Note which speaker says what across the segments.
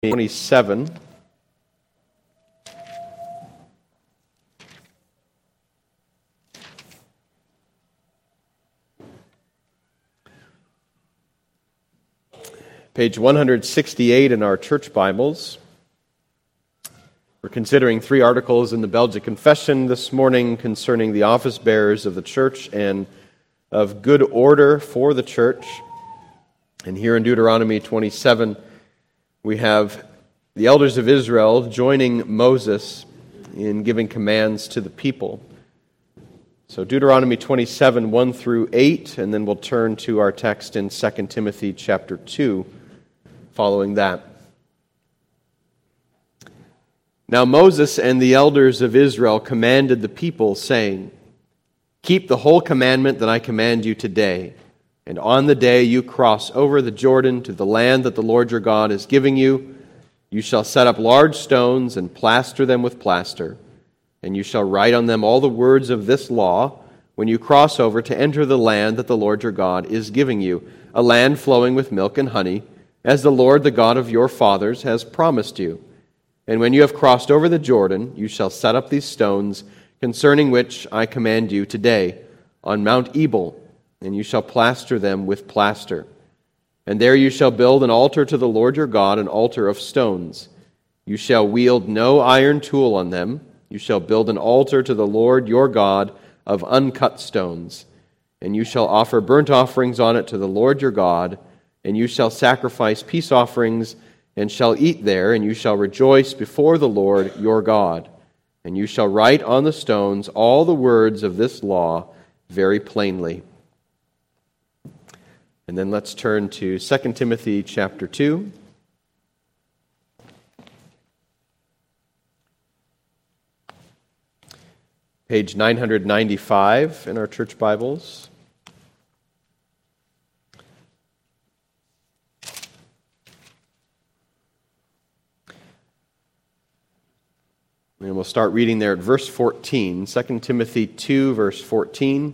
Speaker 1: 27. Page 168 in our church Bibles. We're considering 3 articles in the Belgic Confession this morning concerning the office bearers of the church and of good order for the church. And here in Deuteronomy 27, we have the elders of Israel joining Moses in giving commands to the people. So Deuteronomy 27, 1 through 8, and then we'll turn to our text in 2 Timothy chapter 2, following that. Now Moses and the elders of Israel commanded the people, saying, "Keep the whole commandment that I command you today, and on the day you cross over the Jordan to the land that the Lord your God is giving you, you shall set up large stones and plaster them with plaster, and you shall write on them all the words of this law when you cross over to enter the land that the Lord your God is giving you, a land flowing with milk and honey, as the Lord, the God of your fathers, has promised you. And when you have crossed over the Jordan, you shall set up these stones concerning which I command you today on Mount Ebal, and you shall plaster them with plaster. And there you shall build an altar to the Lord your God, an altar of stones. You shall wield no iron tool on them. You shall build an altar to the Lord your God of uncut stones. And you shall offer burnt offerings on it to the Lord your God, and you shall sacrifice peace offerings, and shall eat there, and you shall rejoice before the Lord your God. And you shall write on the stones all the words of this law very plainly." And then let's turn to 2 Timothy chapter 2. Page 995 in our church Bibles. And we'll start reading there at verse 14, 2 Timothy 2, verse 14.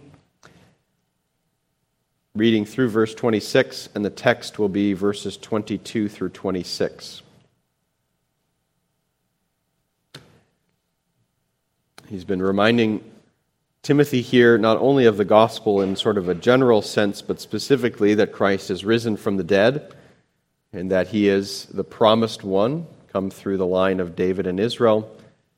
Speaker 1: Reading through verse 26, and the text will be verses 22 through 26. He's been reminding Timothy here not only of the gospel in sort of a general sense, but specifically that Christ is risen from the dead, and that he is the promised one, come through the line of David and Israel.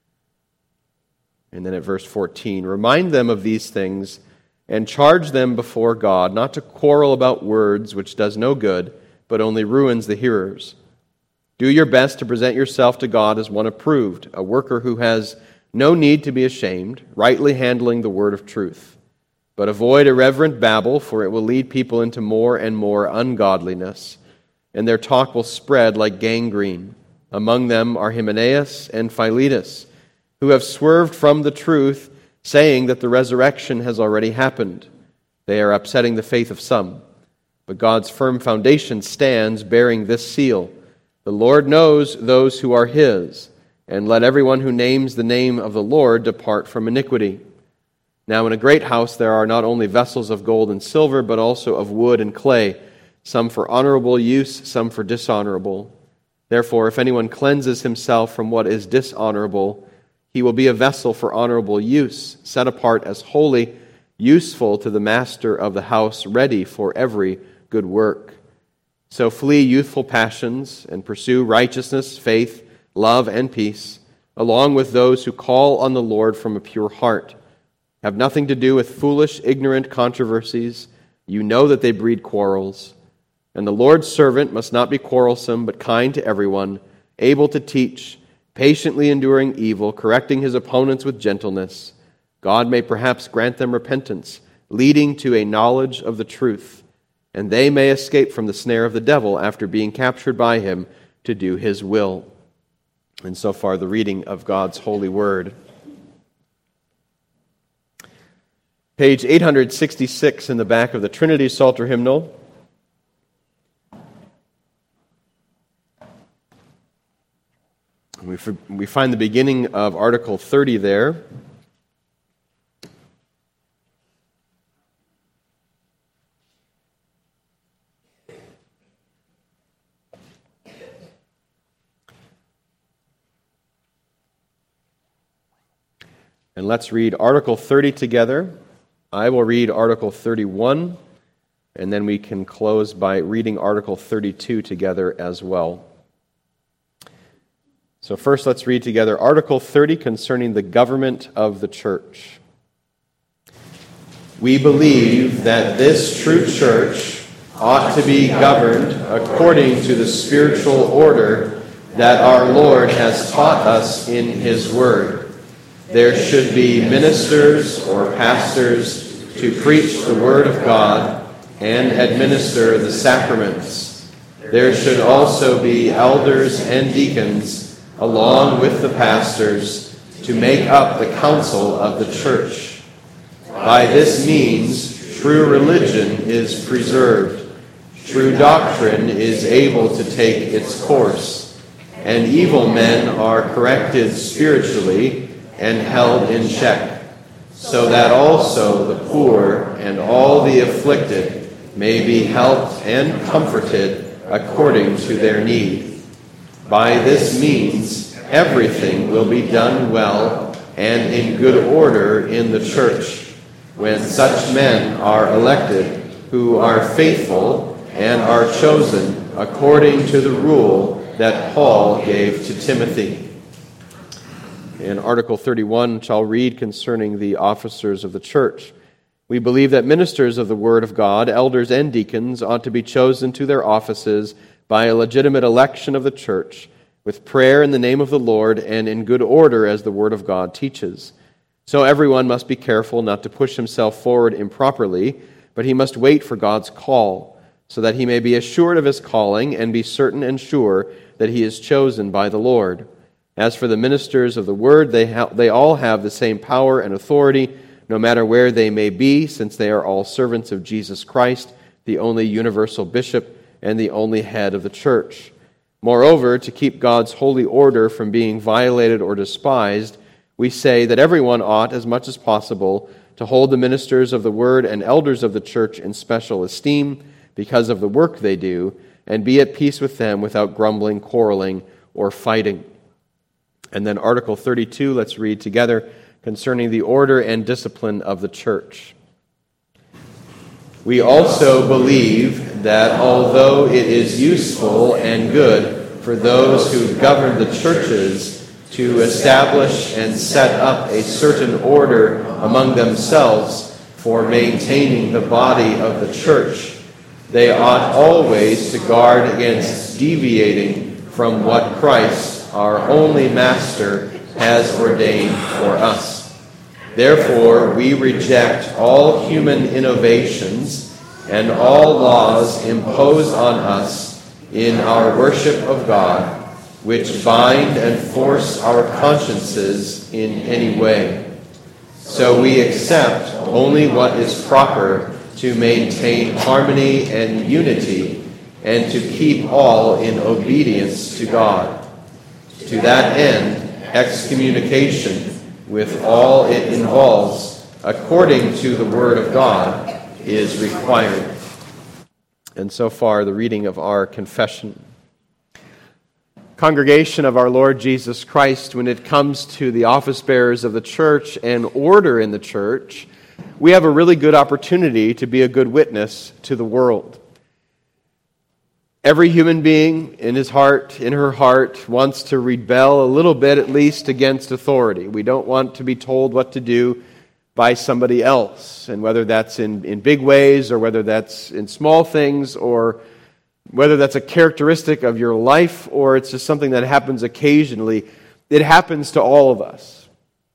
Speaker 1: And then at verse 14, "Remind them of these things, and charge them before God not to quarrel about words, which does no good, but only ruins the hearers. Do your best to present yourself to God as one approved, a worker who has no need to be ashamed, rightly handling the word of truth. But avoid irreverent babble, for it will lead people into more and more ungodliness, and their talk will spread like gangrene. Among them are Hymenaeus and Philetus, who have swerved from the truth, saying that the resurrection has already happened. They are upsetting the faith of some. But God's firm foundation stands, bearing this seal: the Lord knows those who are his, and let everyone who names the name of the Lord depart from iniquity. Now in a great house there are not only vessels of gold and silver, but also of wood and clay, some for honorable use, some for dishonorable. Therefore, if anyone cleanses himself from what is dishonorable, he will be a vessel for honorable use, set apart as holy, useful to the master of the house, ready for every good work. So flee youthful passions and pursue righteousness, faith, love, and peace, along with those who call on the Lord from a pure heart. Have nothing to do with foolish, ignorant controversies. You know that they breed quarrels. And the Lord's servant must not be quarrelsome, but kind to everyone, able to teach, patiently enduring evil, correcting his opponents with gentleness. God may perhaps grant them repentance, leading to a knowledge of the truth, and they may escape from the snare of the devil after being captured by him to do his will." And so far, the reading of God's holy word. Page 866 in the back of the Trinity Psalter hymnal. We find the beginning of Article 30 there. And let's read Article 30 together. I will read Article 31, and then we can close by reading Article 32 together as well. So first, let's read together Article 30 concerning the government of the church. We believe that this true church ought to be governed according to the spiritual order that our Lord has taught us in His Word. There should be ministers or pastors to preach the Word of God and administer the sacraments. There should also be elders and deacons, along with the pastors, to make up the council of the church. By this means, true religion is preserved, true doctrine is able to take its course, and evil men are corrected spiritually and held in check, so that also the poor and all the afflicted may be helped and comforted according to their need. By this means, everything will be done well and in good order in the church, when such men are elected who are faithful and are chosen according to the rule that Paul gave to Timothy. In Article 31, shall read concerning the officers of the church. We believe that ministers of the Word of God, elders and deacons, ought to be chosen to their offices by a legitimate election of the church, with prayer in the name of the Lord and in good order as the Word of God teaches. So everyone must be careful not to push himself forward improperly, but he must wait for God's call, so that he may be assured of his calling and be certain and sure that he is chosen by the Lord. As for the ministers of the Word, they all have the same power and authority, no matter where they may be, since they are all servants of Jesus Christ, the only universal bishop and the only head of the church. Moreover, to keep God's holy order from being violated or despised, we say that everyone ought, as much as possible, to hold the ministers of the Word and elders of the church in special esteem because of the work they do, and be at peace with them without grumbling, quarreling, or fighting. And then Article 32, let's read together, concerning the order and discipline of the church. We also believe that although it is useful and good for those who govern the churches to establish and set up a certain order among themselves for maintaining the body of the church, they ought always to guard against deviating from what Christ, our only Master, has ordained for us. Therefore, we reject all human innovations and all laws imposed on us in our worship of God, which bind and force our consciences in any way. So we accept only what is proper to maintain harmony and unity, and to keep all in obedience to God. To that end, excommunication, with all it involves, according to the Word of God, is required. And so far, the reading of our confession. Congregation of our Lord Jesus Christ, when it comes to the office bearers of the church and order in the church, we have a really good opportunity to be a good witness to the world. Every human being in his heart, in her heart, wants to rebel a little bit at least against authority. We don't want to be told what to do by somebody else, and whether that's in big ways or whether that's in small things or whether that's a characteristic of your life or it's just something that happens occasionally, it happens to all of us.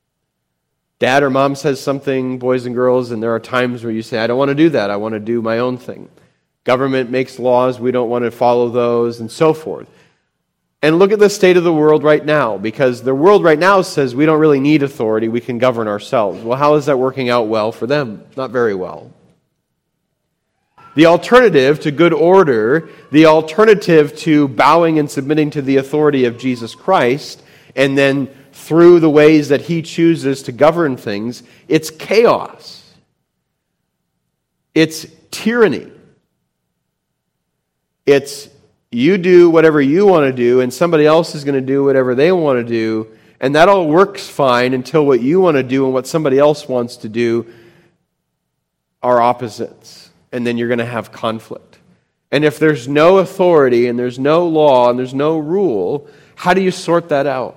Speaker 1: Dad or mom says something, boys and girls, and there are times where you say, I don't want to do that, I want to do my own thing. Government makes laws, we don't want to follow those, and so forth. And look at the state of the world right now, because the world right now says we don't really need authority, we can govern ourselves. Well, how is that working out well for them? Not very well. The alternative to good order, the alternative to bowing and submitting to the authority of Jesus Christ, and then through the ways that He chooses to govern things, it's chaos. It's tyranny. It's you do whatever you want to do, and somebody else is going to do whatever they want to do, And that all works fine until what you want to do and what somebody else wants to do are opposites. And then you're going to have conflict. And if there's no authority and there's no law and there's no rule, how do you sort that out?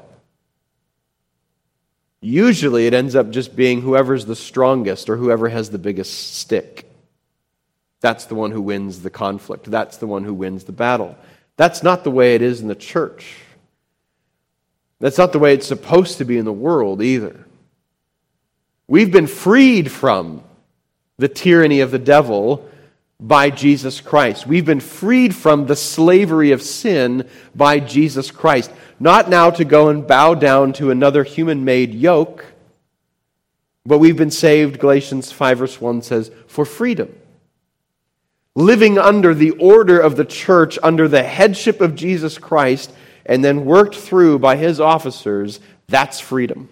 Speaker 1: Usually it ends up just being whoever's the strongest or whoever has the biggest stick. That's the one who wins the conflict. That's the one who wins the battle. That's not the way it is in the church. That's not the way it's supposed to be in the world either. We've been freed from the tyranny of the devil by Jesus Christ. We've been freed from the slavery of sin by Jesus Christ. Not now to go and bow down to another human-made yoke, but we've been saved, Galatians 5 verse 1 says, for freedom. Living under the order of the church, under the headship of Jesus Christ, and then worked through by His officers, that's freedom.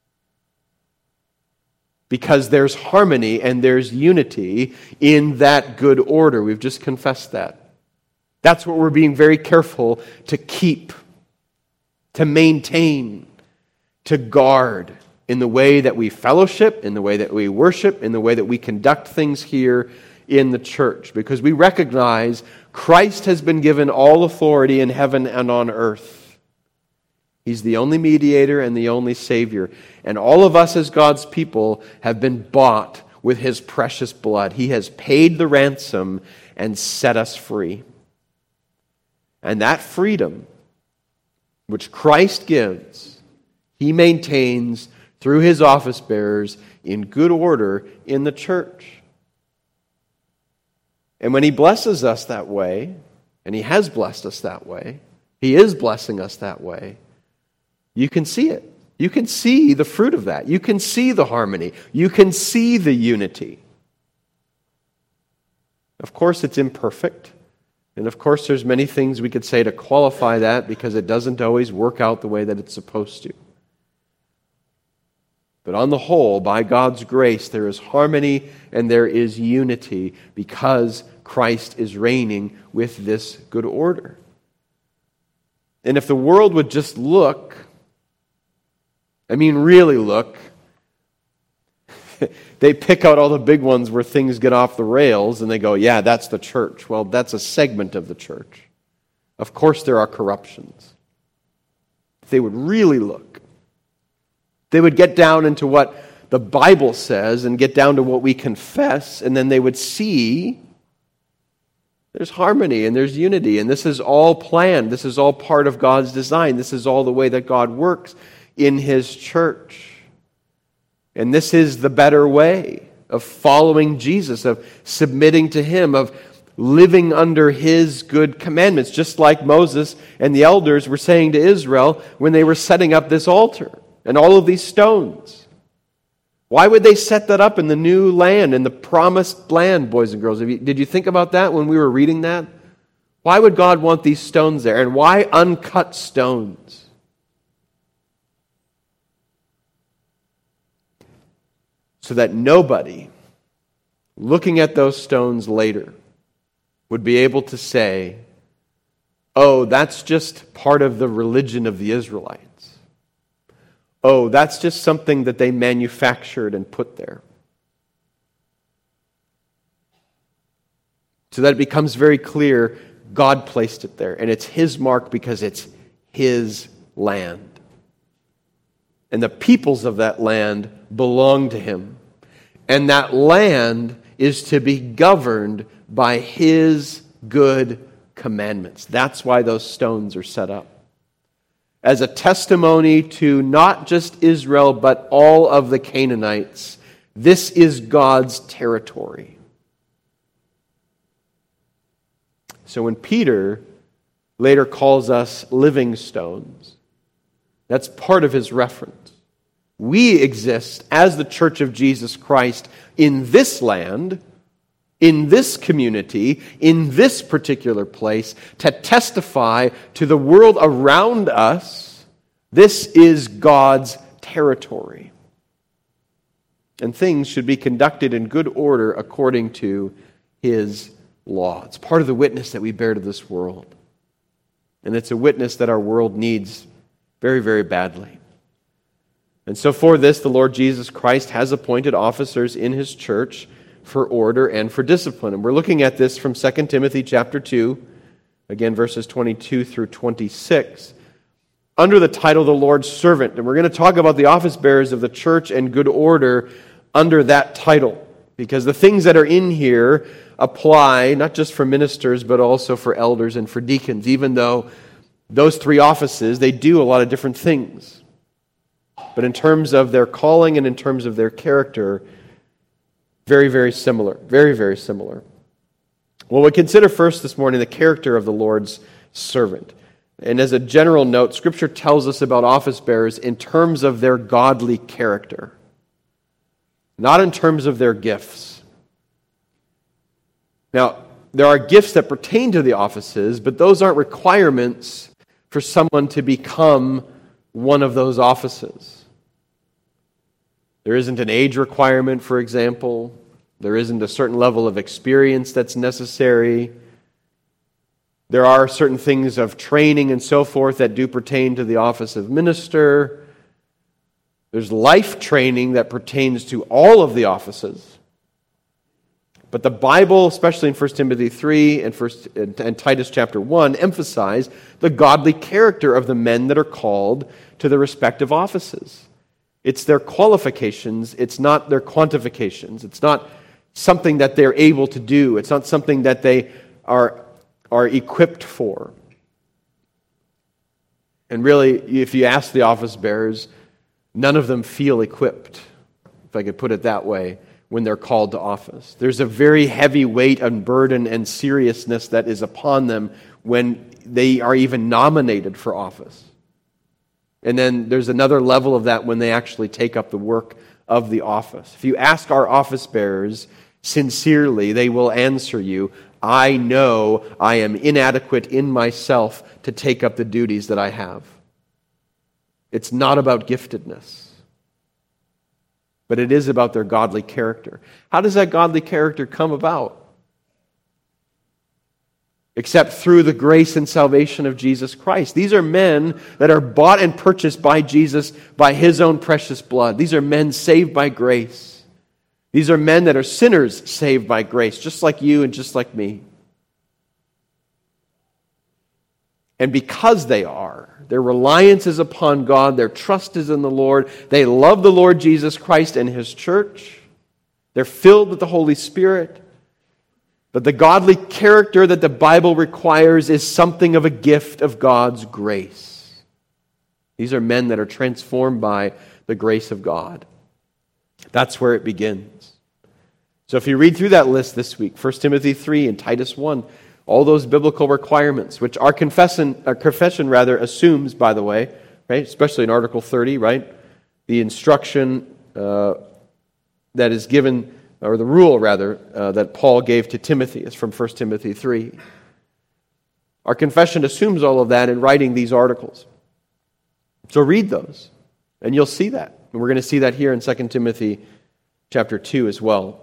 Speaker 1: Because there's harmony and there's unity in that good order. We've just confessed that. That's what we're being very careful to keep, to maintain, to guard in the way that we fellowship, in the way that we worship, in the way that we conduct things here in the church. Because we recognize Christ has been given all authority in heaven and on earth. He's the only mediator and the only Savior. And all of us as God's people have been bought with His precious blood. He has paid the ransom and set us free. And that freedom which Christ gives, He maintains through His office bearers in good order in the church. And when He blesses us that way, and He has blessed us that way, He is blessing us that way, you can see it. You can see the fruit of that. You can see the harmony. You can see the unity. Of course, it's imperfect. And of course, there's many things we could say to qualify that because it doesn't always work out the way that it's supposed to. But on the whole, by God's grace, there is harmony and there is unity because Christ is reigning with this good order. And if the world would just look, really look, they pick out all the big ones where things get off the rails and they go, yeah, that's the church. Well, that's a segment of the church. Of course there are corruptions. If they would really look, they would get down into what the Bible says and get down to what we confess, and then they would see there's harmony and there's unity, and this is all planned. This is all part of God's design. This is all the way that God works in His church. And this is the better way of following Jesus, of submitting to Him, of living under His good commandments, just like Moses and the elders were saying to Israel when they were setting up this altar and all of these stones. Why would they set that up in the new land, in the promised land, boys and girls? Did you think about that when we were reading that? Why would God want these stones there? And why uncut stones? So that nobody looking at those stones later would be able to say, oh, that's just part of the religion of the Israelites. Oh, that's just something that they manufactured and put there. So that it becomes very clear God placed it there. And it's His mark because it's His land. And the peoples of that land belong to Him. And that land is to be governed by His good commandments. That's why those stones are set up. As a testimony to not just Israel, but all of the Canaanites. This is God's territory. So when Peter later calls us living stones, that's part of his reference. We exist as the Church of Jesus Christ in this land, in this community, in this particular place, to testify to the world around us, this is God's territory. And things should be conducted in good order according to His law. It's part of the witness that we bear to this world. And it's a witness that our world needs very, very badly. And so for this, the Lord Jesus Christ has appointed officers in his church for order and for discipline. And we're looking at this from 2 Timothy chapter 2, again, verses 22 through 26, under the title, The Lord's Servant. And we're going to talk about the office bearers of the church and good order under that title, because the things that are in here apply not just for ministers, but also for elders and for deacons, even though those three offices, they do a lot of different things. But in terms of their calling and in terms of their character, very, very similar. Very, very similar. Well, we consider first this morning the character of the Lord's servant. And as a general note, Scripture tells us about office bearers in terms of their godly character, not in terms of their gifts. Now, there are gifts that pertain to the offices, but those aren't requirements for someone to become one of those offices. There isn't an age requirement, for example. There isn't a certain level of experience that's necessary. There are certain things of training and so forth that do pertain to the office of minister. There's life training that pertains to all of the offices. But the Bible, especially in 1 Timothy 3 and Titus chapter 1, emphasize the godly character of the men that are called to the respective offices. It's their qualifications, it's not their quantifications. It's not something that they're able to do. It's not something that they are equipped for. And really, if you ask the office bearers, none of them feel equipped, if I could put it that way, when they're called to office. There's a very heavy weight and burden and seriousness that is upon them when they are even nominated for office. And then there's another level of that when they actually take up the work of the office. If you ask our office bearers sincerely, they will answer you, I know I am inadequate in myself to take up the duties that I have. It's not about giftedness, but it is about their godly character. How does that godly character come about? Except through the grace and salvation of Jesus Christ. These are men that are bought and purchased by Jesus by his own precious blood. These are men saved by grace. These are men that are sinners saved by grace, just like you and just like me. And because they are, their reliance is upon God, their trust is in the Lord, they love the Lord Jesus Christ and his church, they're filled with the Holy Spirit. But the godly character that the Bible requires is something of a gift of God's grace. These are men that are transformed by the grace of God. That's where it begins. So if you read through that list this week, 1 Timothy 3 and Titus 1, all those biblical requirements, which our confession assumes, by the way, right? Especially in Article 30, right? The instruction that is given, or the rule, rather, that Paul gave to Timothy is from 1 Timothy 3. Our confession assumes all of that in writing these articles. So read those, and you'll see that. And we're going to see that here in 2 Timothy chapter 2 as well.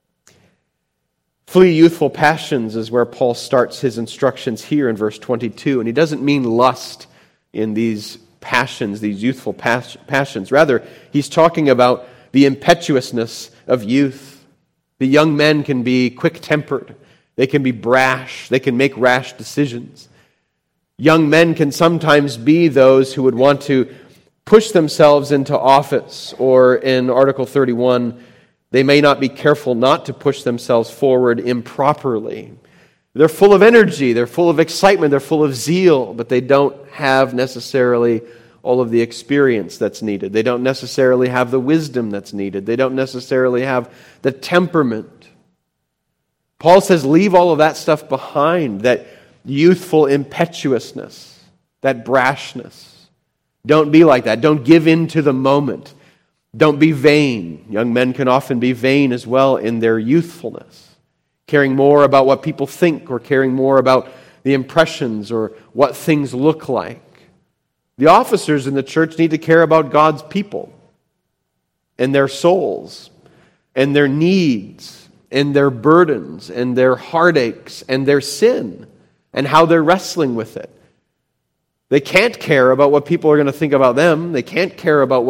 Speaker 1: Flee youthful passions is where Paul starts his instructions here in verse 22. And he doesn't mean lust in these passions, these youthful passions. Rather, he's talking about the impetuousness of youth. The young men can be quick-tempered. They can be brash. They can make rash decisions. Young men can sometimes be those who would want to push themselves into office, or in Article 31, they may not be careful not to push themselves forward improperly. They're full of energy, they're full of excitement, they're full of zeal, but they don't have necessarily all of the experience that's needed. They don't necessarily have the wisdom that's needed. They don't necessarily have the temperament. Paul says, leave all of that stuff behind, that youthful impetuousness, that brashness. Don't be like that. Don't give in to the moment. Don't be vain. Young men can often be vain as well in their youthfulness, caring more about what people think or caring more about the impressions or what things look like. The officers in the church need to care about God's people and their souls and their needs and their burdens and their heartaches and their sin and how they're wrestling with it. They can't care about what people are going to think about them. They can't care about what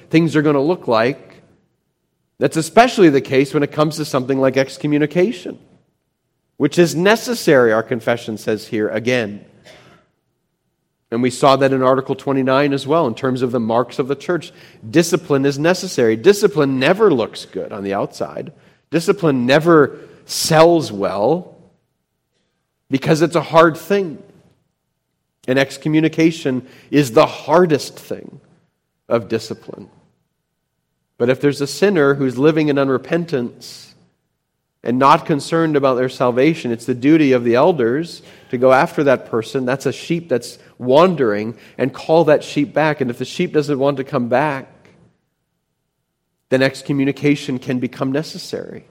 Speaker 1: things are going to look like. That's especially the case when it comes to something like excommunication, which is necessary, our confession says here again. And we saw that in Article 29 as well, in terms of the marks of the church. Discipline is necessary. Discipline never looks good on the outside. Discipline never sells well because it's a hard thing. And excommunication is the hardest thing of discipline. But if there's a sinner who's living in unrepentance and not concerned about their salvation, it's the duty of the elders to go after that person. That's a sheep that's wandering, and call that sheep back. And if the sheep doesn't want to come back, then excommunication can become necessary.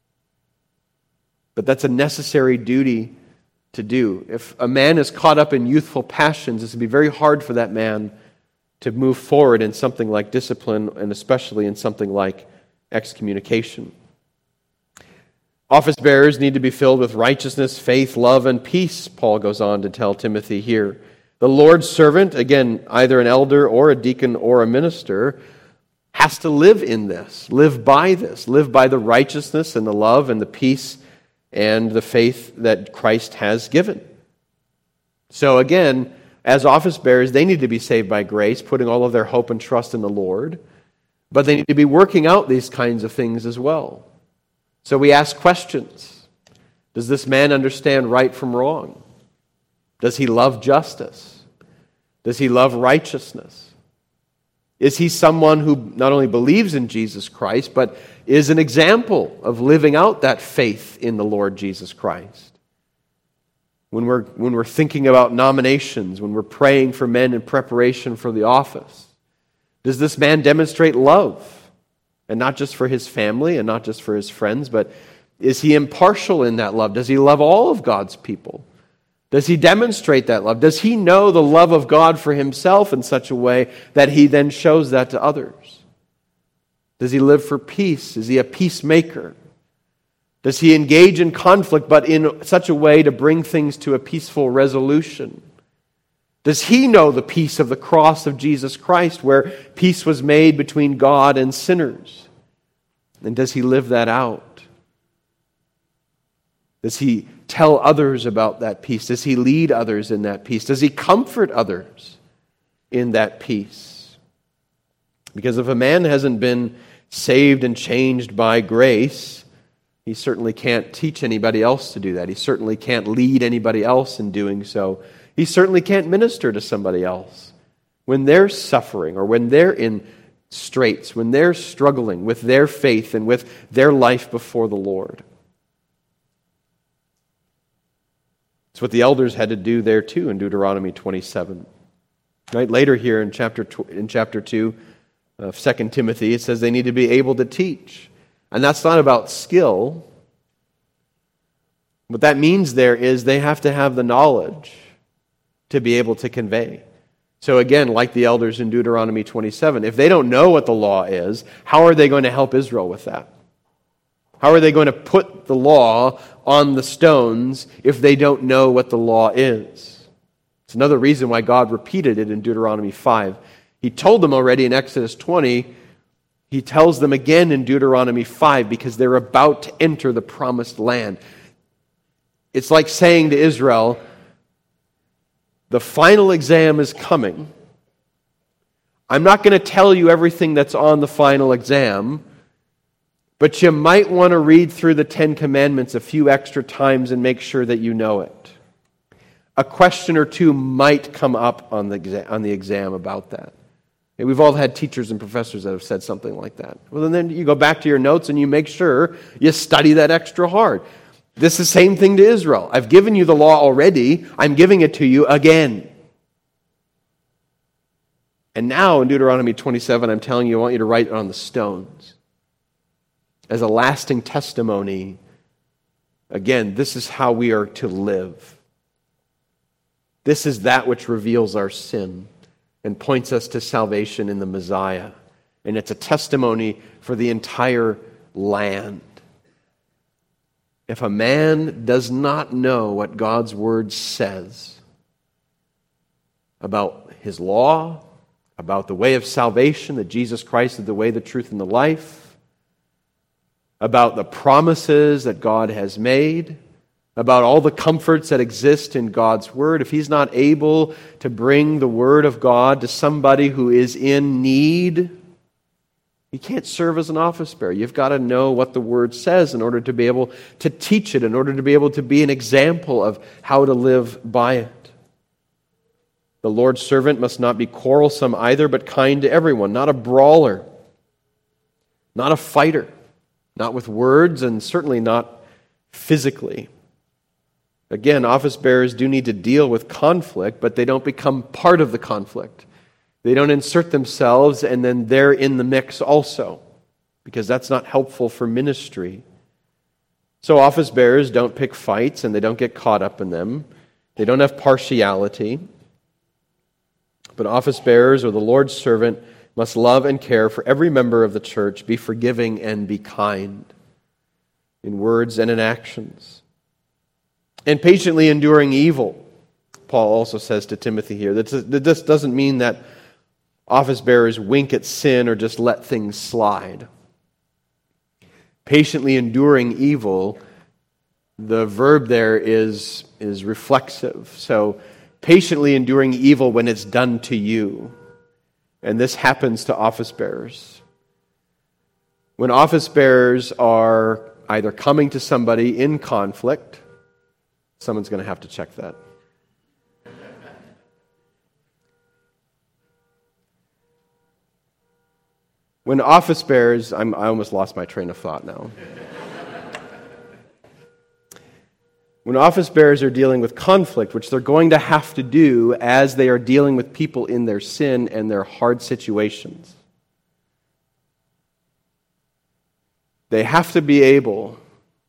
Speaker 1: But that's a necessary duty to do. If a man is caught up in youthful passions, it's going to be very hard for that man to move forward in something like discipline, and especially in something like excommunication. Office bearers need to be filled with righteousness, faith, love, and peace, Paul goes on to tell Timothy here. The Lord's servant, again, either an elder or a deacon or a minister, has to live in this, live by this, live by the righteousness and the love and the peace and the faith that Christ has given. So again, as office bearers, they need to be saved by grace, putting all of their hope and trust in the Lord, but they need to be working out these kinds of things as well. So we ask questions. Does this man understand right from wrong? Does he love justice? Does he love righteousness? Is he someone who not only believes in Jesus Christ, but is an example of living out that faith in the Lord Jesus Christ? When we're thinking about nominations, when we're praying for men in preparation for the office, does this man demonstrate love? And not just for his family and not just for his friends, but is he impartial in that love? Does he love all of God's people? Does he demonstrate that love? Does he know the love of God for himself in such a way that he then shows that to others? Does he live for peace? Is he a peacemaker? Does he engage in conflict, but in such a way to bring things to a peaceful resolution? Does he know the peace of the cross of Jesus Christ, where peace was made between God and sinners? And does he live that out? Does he tell others about that peace? Does he lead others in that peace? Does he comfort others in that peace? Because if a man hasn't been saved and changed by grace, he certainly can't teach anybody else to do that. He certainly can't lead anybody else in doing so. He certainly can't minister to somebody else when they're suffering or when they're in straits, when they're struggling with their faith and with their life before the Lord. It's what the elders had to do there too in Deuteronomy 27. Right? Later here in chapter 2 of 2 Timothy, it says they need to be able to teach. And that's not about skill. What that means there is they have to have the knowledge to be able to convey. So again, like the elders in Deuteronomy 27, if they don't know what the law is, how are they going to help Israel with that? How are they going to put the law on the stones if they don't know what the law is? It's another reason why God repeated it in Deuteronomy 5. He told them already in Exodus 20. He tells them again in Deuteronomy 5 because they're about to enter the promised land. It's like saying to Israel, the final exam is coming. I'm not going to tell you everything that's on the final exam, but you might want to read through the 10 Commandments a few extra times and make sure that you know it. A question or two might come up on the exam about that. And we've all had teachers and professors that have said something like that. Well, then you go back to your notes and you make sure you study that extra hard. This is the same thing to Israel. I've given you the law already. I'm giving it to you again. And now in Deuteronomy 27, I'm telling you, I want you to write it on the stones as a lasting testimony. Again, this is how we are to live. This is that which reveals our sin and points us to salvation in the Messiah. And it's a testimony for the entire land. If a man does not know what God's Word says about His law, about the way of salvation, that Jesus Christ is the way, the truth, and the life, about the promises that God has made, about all the comforts that exist in God's Word, if he's not able to bring the Word of God to somebody who is in need, he can't serve as an office bearer. You've got to know what the Word says in order to be able to teach it, in order to be able to be an example of how to live by it. The Lord's servant must not be quarrelsome either, but kind to everyone, not a brawler, not a fighter, not with words, and certainly not physically. Again, office bearers do need to deal with conflict, but they don't become part of the conflict. They don't insert themselves and then they're in the mix also, because that's not helpful for ministry. So office bearers don't pick fights and they don't get caught up in them. They don't have partiality. But office bearers or the Lord's servant must love and care for every member of the church, be forgiving and be kind in words and in actions. And patiently enduring evil, Paul also says to Timothy here. This doesn't mean that office bearers wink at sin or just let things slide. Patiently enduring evil, the verb there is reflexive. So patiently enduring evil when it's done to you. And this happens to office bearers. When office bearers are either coming to somebody in conflict, someone's going to have to check that. When office bearers, I almost lost my train of thought now. When office bearers are dealing with conflict, which they're going to have to do as they are dealing with people in their sin and their hard situations, they have to be able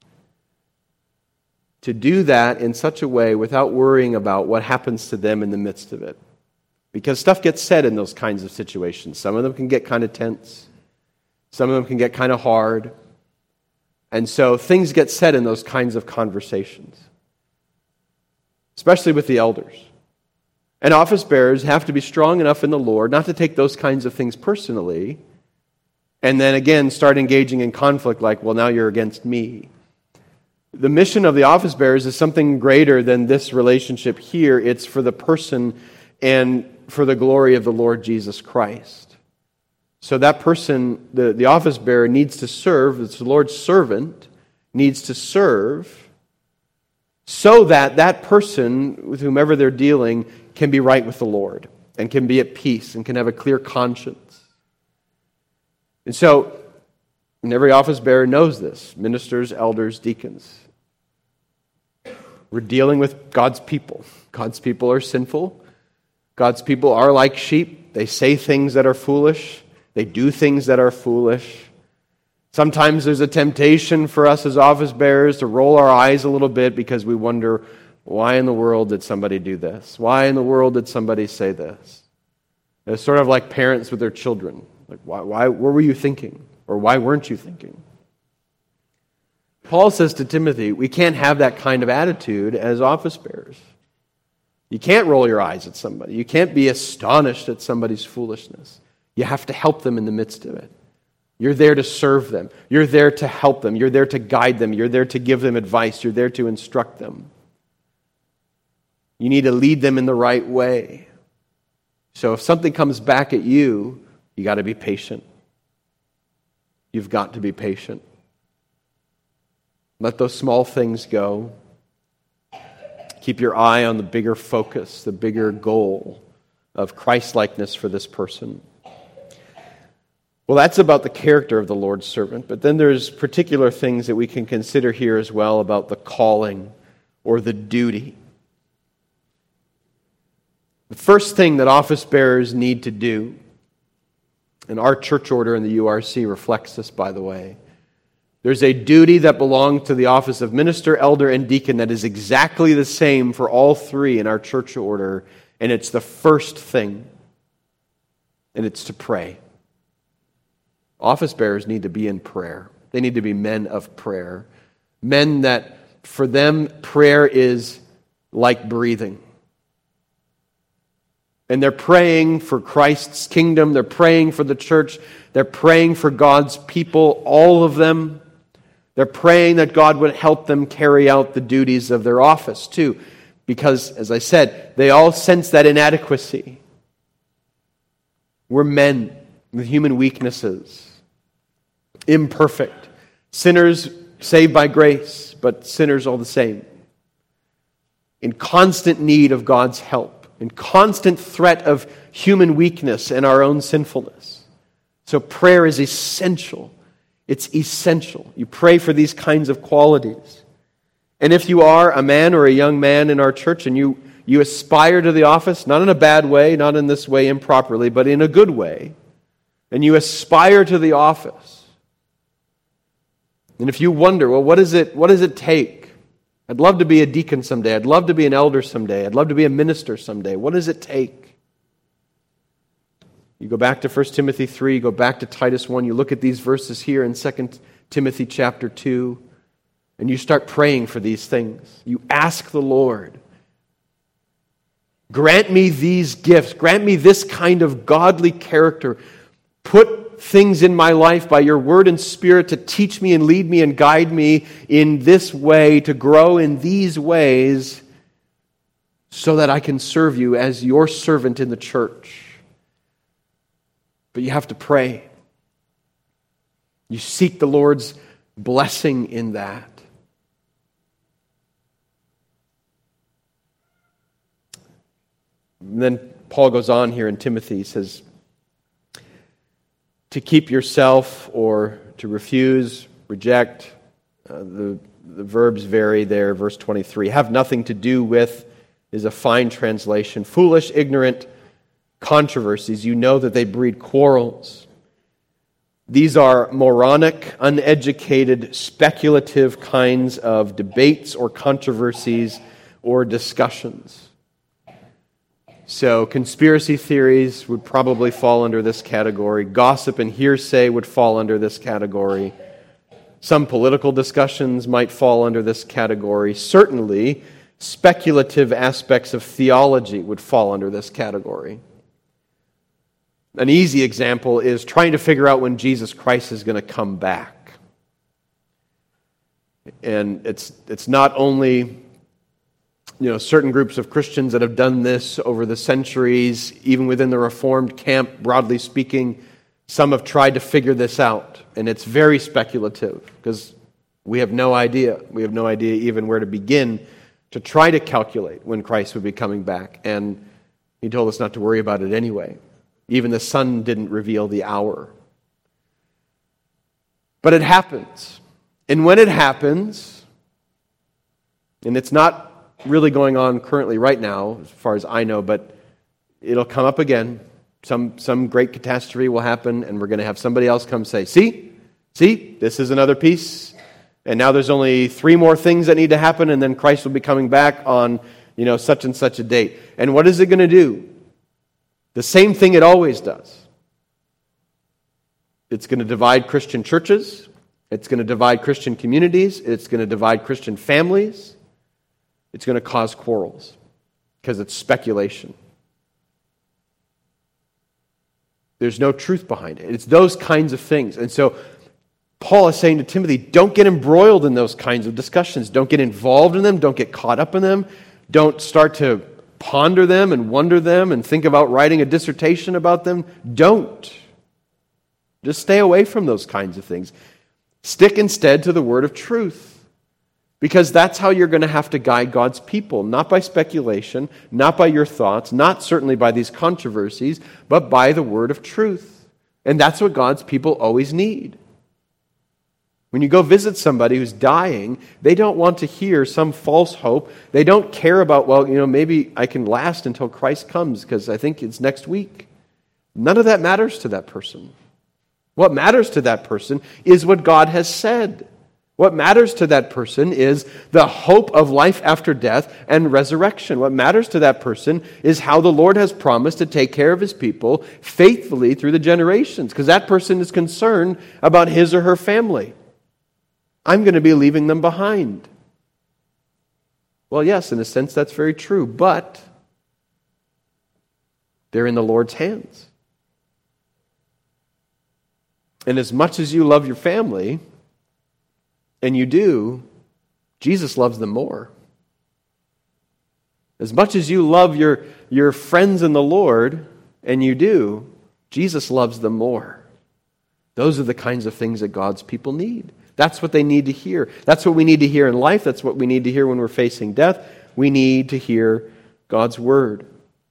Speaker 1: to do that in such a way without worrying about what happens to them in the midst of it. Because stuff gets said in those kinds of situations. Some of them can get kind of tense. Some of them can get kind of hard. And so things get said in those kinds of conversations, especially with the elders. And office bearers have to be strong enough in the Lord not to take those kinds of things personally and then again start engaging in conflict like, well, now you're against me. The mission of the office bearers is something greater than this relationship here. It's for the person and for the glory of the Lord Jesus Christ. So that person, the office bearer, needs to serve. It's the Lord's servant, needs to serve so that that person with whomever they're dealing can be right with the Lord and can be at peace and can have a clear conscience. And so, and every office bearer knows this, ministers, elders, deacons. We're dealing with God's people. God's people are sinful. God's people are like sheep. They say things that are foolish. They do things that are foolish. Sometimes there's a temptation for us as office bearers to roll our eyes a little bit because we wonder, why in the world did somebody do this? Why in the world did somebody say this? It's sort of like parents with their children. Like, why? What were you thinking? Or why weren't you thinking? Paul says to Timothy, we can't have that kind of attitude as office bearers. You can't roll your eyes at somebody. You can't be astonished at somebody's foolishness. You have to help them in the midst of it. You're there to serve them. You're there to help them. You're there to guide them. You're there to give them advice. You're there to instruct them. You need to lead them in the right way. So if something comes back at you, you got to be patient. You've got to be patient. Let those small things go. Keep your eye on the bigger focus, the bigger goal of Christ-likeness for this person. Well, that's about the character of the Lord's servant, but then there's particular things that we can consider here as well about the calling or the duty. The first thing that office bearers need to do, and our church order in the URC reflects this, by the way, there's a duty that belongs to the office of minister, elder, and deacon that is exactly the same for all three in our church order, and it's the first thing, and it's to pray. Office bearers need to be in prayer. They need to be men of prayer. Men that, for them, prayer is like breathing. And they're praying for Christ's kingdom. They're praying for the church. They're praying for God's people, all of them. They're praying that God would help them carry out the duties of their office too. Because, as I said, they all sense that inadequacy. We're men with human weaknesses. Imperfect. Sinners saved by grace, but sinners all the same. In constant need of God's help. In constant threat of human weakness and our own sinfulness. So prayer is essential. It's essential. You pray for these kinds of qualities. And if you are a man or a young man in our church and you aspire to the office, not in a bad way, not in this way improperly, but in a good way, and you aspire to the office, and if you wonder, well, what does it take? I'd love to be a deacon someday. I'd love to be an elder someday. I'd love to be a minister someday. What does it take? You go back to 1 Timothy 3, you go back to Titus 1, you look at these verses here in 2 Timothy chapter 2, and you start praying for these things. You ask the Lord, grant me these gifts, grant me this kind of godly character. Put things in my life by your word and spirit to teach me and lead me and guide me in this way, to grow in these ways, so that I can serve you as your servant in the church. But you have to pray. You seek the Lord's blessing in that. And then Paul goes on here in Timothy, he says, to keep yourself or to refuse, reject, the verbs vary there, verse 23. Have nothing to do with is a fine translation. Foolish, ignorant controversies. You know that they breed quarrels. These are moronic, uneducated, speculative kinds of debates or controversies or discussions. So conspiracy theories would probably fall under this category. Gossip and hearsay would fall under this category. Some political discussions might fall under this category. Certainly, speculative aspects of theology would fall under this category. An easy example is trying to figure out when Jesus Christ is going to come back. And it's not only certain groups of Christians that have done this over the centuries, even within the Reformed camp, broadly speaking, some have tried to figure this out. And it's very speculative because we have no idea. We have no idea even where to begin to try to calculate when Christ would be coming back. And he told us not to worry about it anyway. Even the sun didn't reveal the hour. But it happens. And when it happens, and it's not really going on currently right now, as far as I know, but it'll come up again. Some great catastrophe will happen, and we're going to have somebody else come say, see, this is another piece, and now there's only 3 more things that need to happen, and then Christ will be coming back on, such and such a date. And what is it going to do? The same thing it always does. It's going to divide Christian churches. It's going to divide Christian communities. It's going to divide Christian families. It's going to cause quarrels because it's speculation. There's no truth behind it. It's those kinds of things. And so Paul is saying to Timothy, don't get embroiled in those kinds of discussions. Don't get involved in them. Don't get caught up in them. Don't start to ponder them and wonder them and think about writing a dissertation about them. Don't. Just stay away from those kinds of things. Stick instead to the word of truth. Because that's how you're going to have to guide God's people, not by speculation, not by your thoughts, not certainly by these controversies, but by the word of truth. And that's what God's people always need. When you go visit somebody who's dying, they don't want to hear some false hope. They don't care about, maybe I can last until Christ comes because I think it's next week. None of that matters to that person. What matters to that person is what God has said. What matters to that person is the hope of life after death and resurrection. What matters to that person is how the Lord has promised to take care of his people faithfully through the generations, because that person is concerned about his or her family. I'm going to be leaving them behind. Well, yes, in a sense that's very true, but They're in the Lord's hands. And as much as you love your family, and you do, Jesus loves them more. As much as you love your friends in the Lord, and you do, Jesus loves them more. Those are the kinds of things that God's people need. That's what they need to hear. That's what we need to hear in life. That's what we need to hear when we're facing death. We need to hear God's word.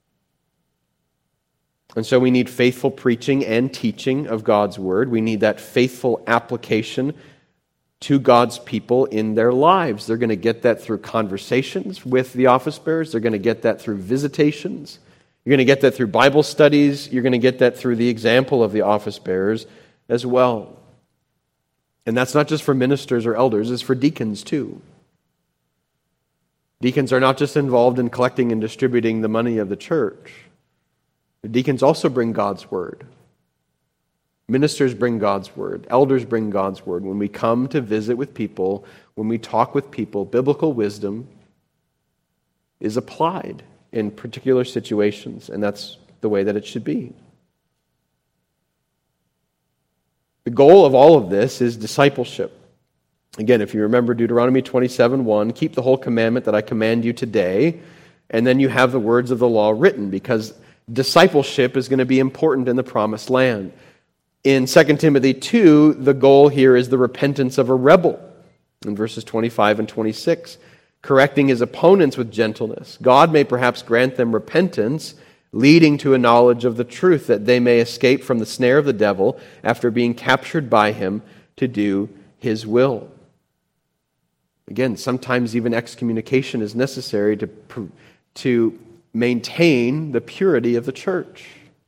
Speaker 1: And so we need faithful preaching and teaching of God's word. We need that faithful application to God's people in their lives. They're going to get that through conversations with the office bearers. They're going to get that through visitations. You're going to get that through Bible studies. You're going to get that through the example of the office bearers as well. And that's not just for ministers or elders, it's for deacons too. Deacons are not just involved in collecting and distributing the money of the church. The deacons also bring God's word. Ministers bring God's word. Elders bring God's word. When we come to visit with people, when we talk with people, biblical wisdom is applied in particular situations, and that's the way that it should be. The goal of all of this is discipleship. Again, if you remember Deuteronomy 27:1, keep the whole commandment that I command you today, and then you have the words of the law written, because discipleship is going to be important in the promised land. In 2 Timothy 2, the goal here is the repentance of a rebel, in verses 25 and 26, correcting his opponents with gentleness. God may perhaps grant them repentance, leading to a knowledge of the truth, that they may escape from the snare of the devil after being captured by him to do his will. Again, sometimes even excommunication is necessary to maintain the purity of the church.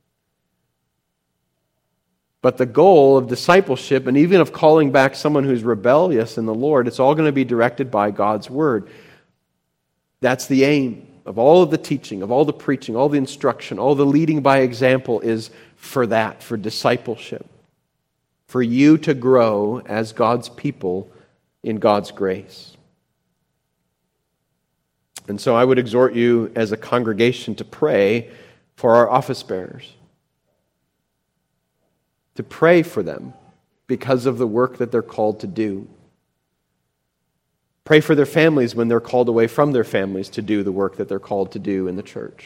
Speaker 1: But the goal of discipleship, and even of calling back someone who's rebellious in the Lord, it's all going to be directed by God's word. That's the aim of all of the teaching, of all the preaching, all the instruction, all the leading by example is for that, for discipleship. For you to grow as God's people in God's grace. And so I would exhort you as a congregation to pray for our office bearers. To pray for them because of the work that they're called to do. Pray for their families when they're called away from their families to do the work that they're called to do in the church.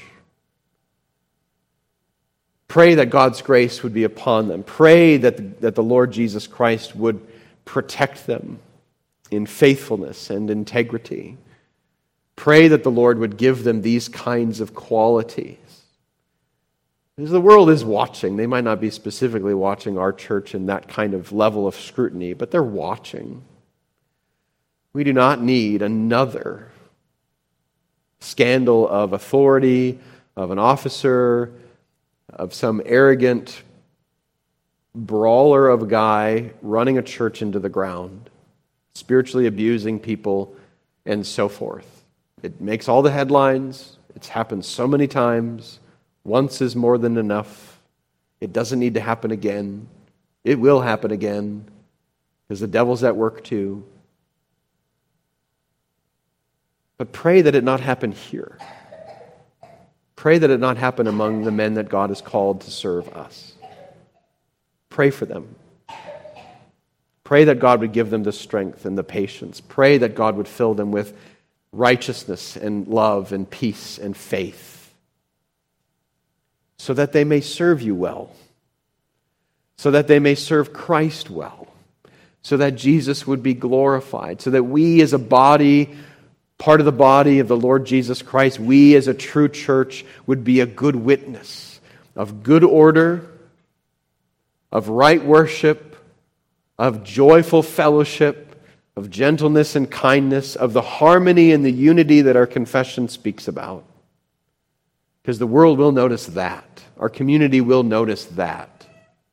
Speaker 1: Pray that God's grace would be upon them. Pray that the Lord Jesus Christ would protect them in faithfulness and integrity. Pray that the Lord would give them these kinds of qualities. Because the world is watching. They might not be specifically watching our church in that kind of level of scrutiny, but they're watching. We do not need another scandal of authority, of an officer, of some arrogant brawler of a guy running a church into the ground, spiritually abusing people, and so forth. It makes all the headlines. It's happened so many times. Once is more than enough. It doesn't need to happen again. It will happen again because the devil's at work too. But pray that it not happen here. Pray that it not happen among the men that God has called to serve us. Pray for them. Pray that God would give them the strength and the patience. Pray that God would fill them with righteousness and love and peace and faith, so that they may serve you well, so that they may serve Christ well, so that Jesus would be glorified, so that we as a body, part of the body of the Lord Jesus Christ, we as a true church would be a good witness of good order, of right worship, of joyful fellowship, of gentleness and kindness, of the harmony and the unity that our confession speaks about. Because the world will notice that. Our community will notice that.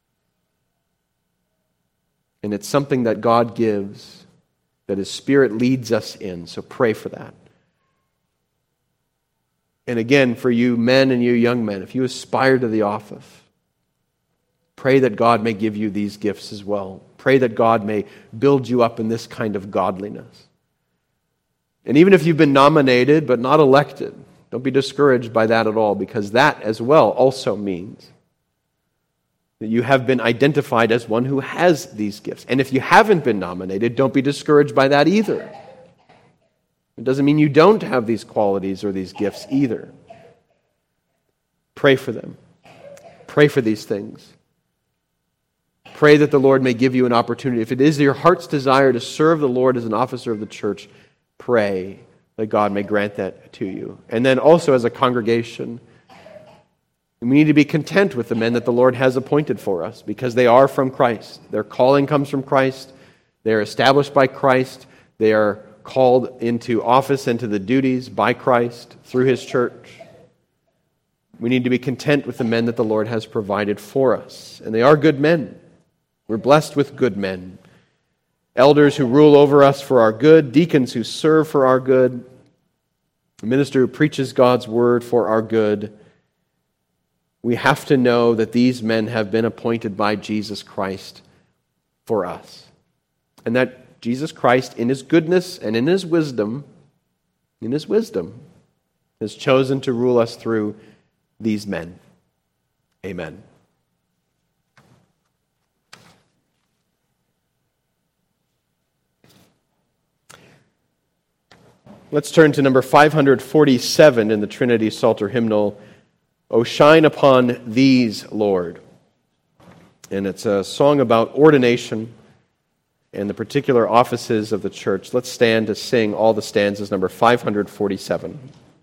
Speaker 1: And it's something that God gives, that His Spirit leads us in. So pray for that. And again, for you men and you young men, if you aspire to the office, pray that God may give you these gifts as well. Pray that God may build you up in this kind of godliness. And even if you've been nominated but not elected, Don't be discouraged by that at all, because that as well also means that you have been identified as one who has these gifts. And if you haven't been nominated, don't be discouraged by that either. It doesn't mean you don't have these qualities or these gifts either. Pray for them. Pray for these things. Pray that the Lord may give you an opportunity. If it is your heart's desire to serve the Lord as an officer of the church, pray that God may grant that to you. And then also as a congregation, we need to be content with the men that the Lord has appointed for us, because they are from Christ. Their calling comes from Christ. They are established by Christ. They are called into office and to the duties by Christ through His church. We need to be content with the men that the Lord has provided for us. And they are good men. We're blessed with good men. Elders who rule over us for our good, deacons who serve for our good, a minister who preaches God's word for our good. We have to know that these men have been appointed by Jesus Christ for us. And that Jesus Christ, in His goodness and in His wisdom, has chosen to rule us through these men. Amen. Let's turn to number 547 in the Trinity Psalter hymnal, O Shine Upon These, Lord. And it's a song about ordination and the particular offices of the church. Let's stand to sing all the stanzas, number 547.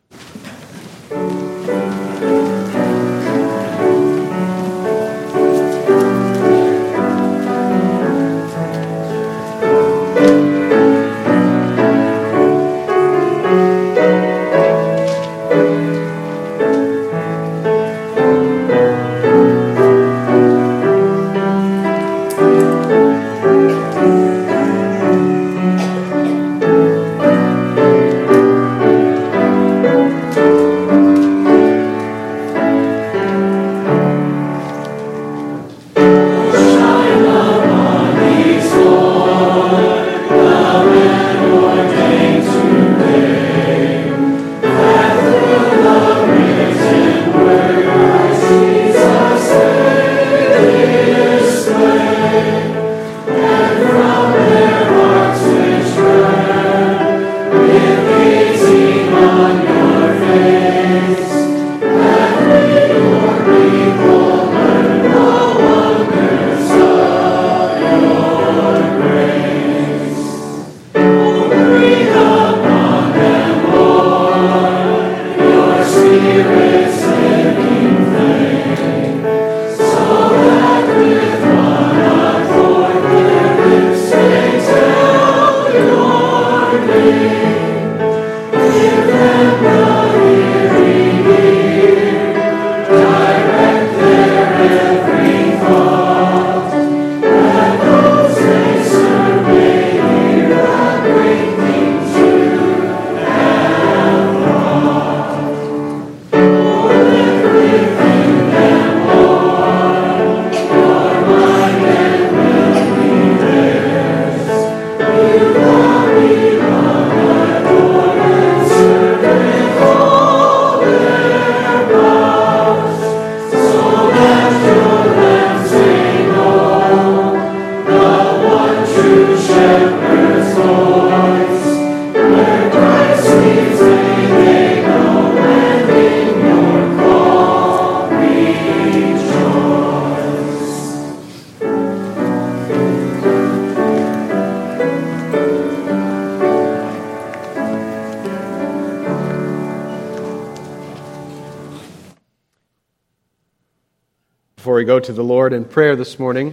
Speaker 1: Before we go to the Lord in prayer this morning,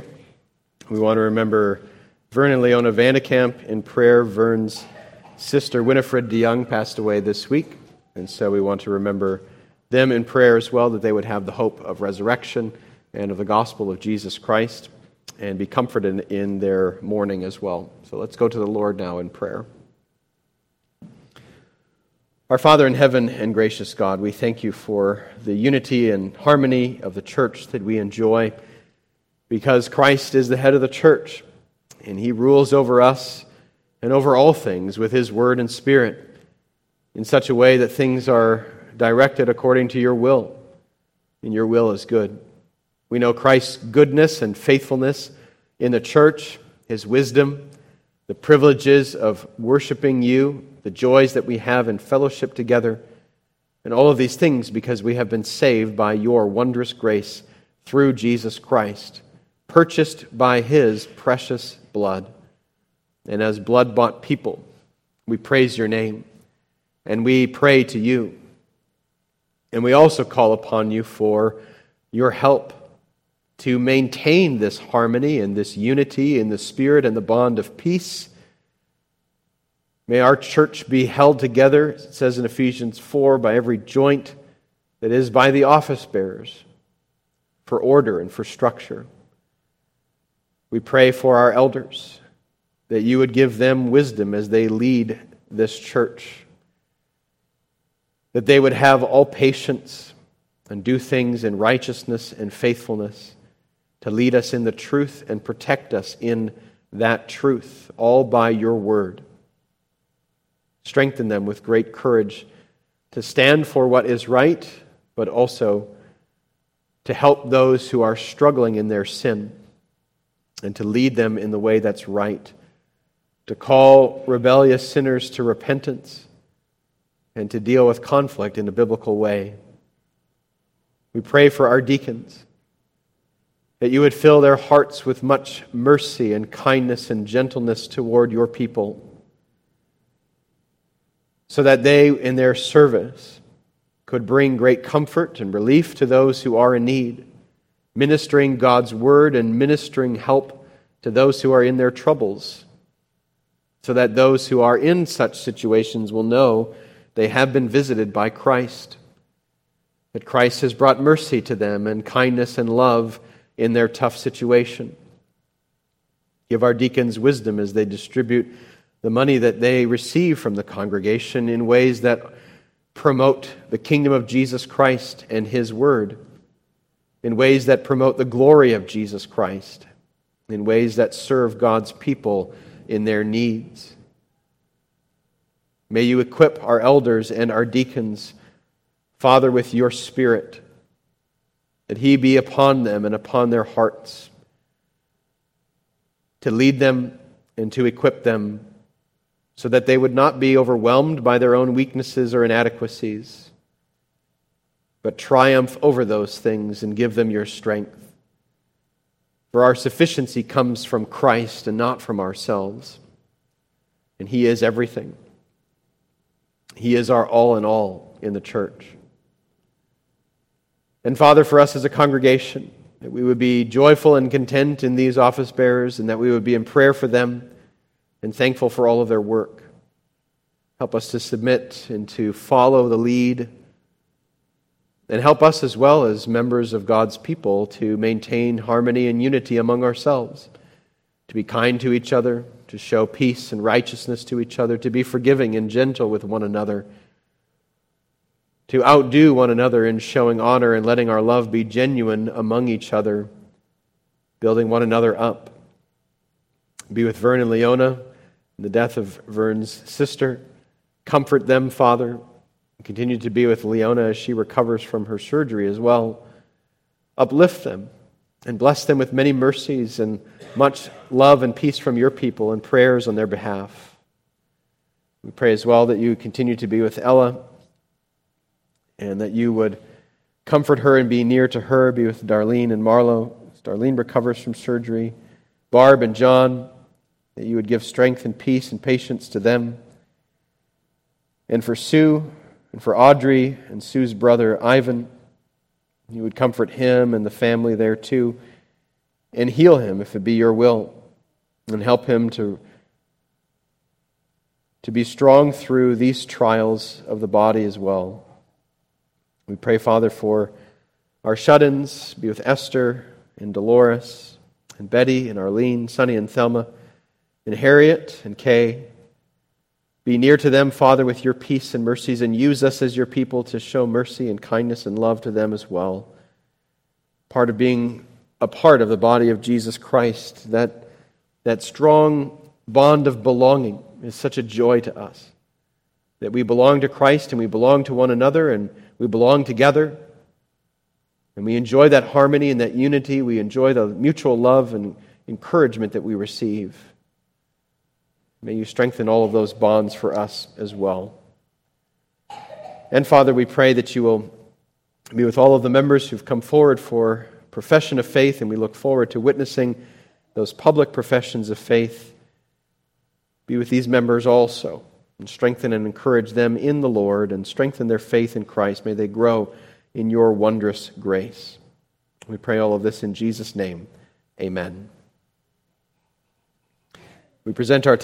Speaker 1: we want to remember Vern and Leona Vandekamp in prayer. Vern's sister Winifred DeYoung passed away this week, and so we want to remember them in prayer as well, that they would have the hope of resurrection and of the gospel of Jesus Christ and be comforted in their mourning as well. So let's go to the Lord now in prayer. Our Father in heaven and gracious God, we thank you for the unity and harmony of the church that we enjoy, because Christ is the head of the church, and He rules over us and over all things with His word and spirit in such a way that things are directed according to your will, and your will is good. We know Christ's goodness and faithfulness in the church, his wisdom, the privileges of worshiping you, the joys that we have in fellowship together, and all of these things because we have been saved by your wondrous grace through Jesus Christ, purchased by his precious blood. And as blood-bought people, we praise your name, and we pray to you. And we also call upon you for your help to maintain this harmony and this unity in the Spirit and the bond of peace. May our church be held together, it says in Ephesians 4, by every joint that is by the office bearers, for order and for structure. We pray for our elders, that you would give them wisdom as they lead this church, that they would have all patience and do things in righteousness and faithfulness, to lead us in the truth and protect us in that truth, all by your word. Strengthen them with great courage to stand for what is right, but also to help those who are struggling in their sin and to lead them in the way that's right, to call rebellious sinners to repentance and to deal with conflict in a biblical way. We pray for our deacons, that you would fill their hearts with much mercy and kindness and gentleness toward your people, so that they, in their service, could bring great comfort and relief to those who are in need, ministering God's word and ministering help to those who are in their troubles, so that those who are in such situations will know they have been visited by Christ, that Christ has brought mercy to them and kindness and love in their tough situation. Give our deacons wisdom as they distribute the money that they receive from the congregation in ways that promote the kingdom of Jesus Christ and his word, in ways that promote the glory of Jesus Christ, in ways that serve God's people in their needs. May you equip our elders and our deacons, Father, with your Spirit, that he be upon them and upon their hearts, to lead them and to equip them so that they would not be overwhelmed by their own weaknesses or inadequacies, but triumph over those things and give them your strength. For our sufficiency comes from Christ and not from ourselves, and he is everything. He is our all in all in the church. And Father, for us as a congregation, that we would be joyful and content in these office bearers, and that we would be in prayer for them and thankful for all of their work. Help us to submit and to follow the lead, and help us as well as members of God's people to maintain harmony and unity among ourselves, to be kind to each other, to show peace and righteousness to each other, to be forgiving and gentle with one another, to outdo one another in showing honor and letting our love be genuine among each other, building one another up. Be with Vern and Leona in the death of Vern's sister. Comfort them, Father. Continue to be with Leona as she recovers from her surgery as well. Uplift them and bless them with many mercies and much love and peace from your people and prayers on their behalf. We pray as well that you continue to be with Ella and that you would comfort her and be near to her. Be with Darlene and Marlo as Darlene recovers from surgery. Barb and John, that you would give strength and peace and patience to them. And for Sue and for Audrey and Sue's brother Ivan, you would comfort him and the family there too, and heal him if it be your will, and help him to be strong through these trials of the body as well. We pray, Father, for our shut-ins. Be with Esther and Dolores and Betty and Arlene, Sonny and Thelma, and Harriet and Kay. Be near to them, Father, with your peace and mercies, and use us as your people to show mercy and kindness and love to them as well. Part of being a part of the body of Jesus Christ, that strong bond of belonging is such a joy to us. That we belong to Christ and we belong to one another, and we belong together, and we enjoy that harmony and that unity. We enjoy the mutual love and encouragement that we receive. May you strengthen all of those bonds for us as well. And Father, we pray that you will be with all of the members who've come forward for profession of faith, and we look forward to witnessing those public professions of faith. Be with these members also, and strengthen and encourage them in the Lord, and strengthen their faith in Christ. May they grow in your wondrous grace. We pray all of this in Jesus' name. Amen. We present our